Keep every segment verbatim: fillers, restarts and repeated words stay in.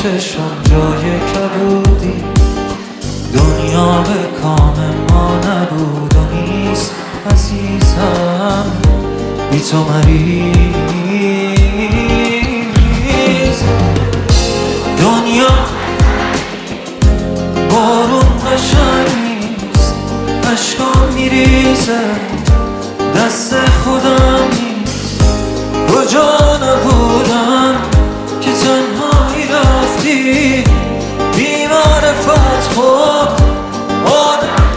چشم جای کبودی، دنیا به کام ما نبود و نیست عزیزم بی تو مریض. دنیا بارون قشنگ نیست، اشکام میریزه دست خودم نیست. کجا نبودم که تنهایی رفتی بی معرفت، خود آدم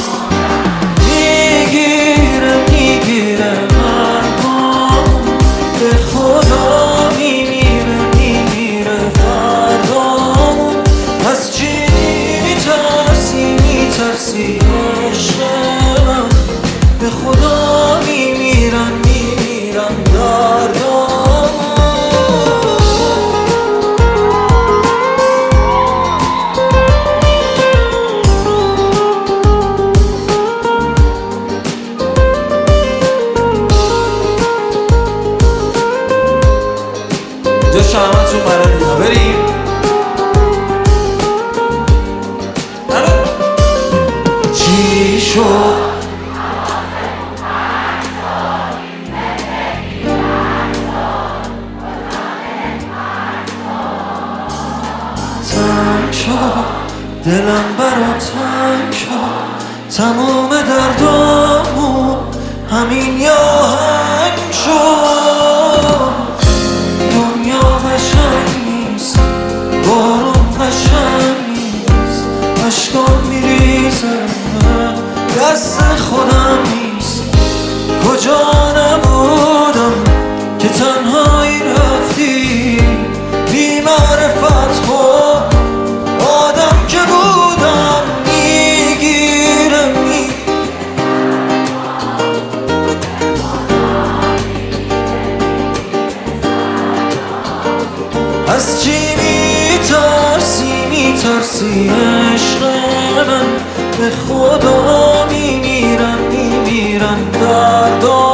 میگیره میگیره مرگم، به خدا میمیره میمیره فردامون. از چی میترسی میترسی عشق من، به خدا میمیرن میمیرن دردامون. جا شهمتون بلدینا بریم چی شد؟ تنگ شد دلم برا تنگ شد، تموم دردامون همین یه آهنگ شد. دنیا قشنگ نیست، بارون قشنگ نیست، اشکام میریزه دست خودم نیست. کجا نبودم که تنهایی رفتی بی معرفت، خود آدم که بودم میگیره می از چی میترسی میترسی عشق من، به خدا میمیرم میمیرم دردام.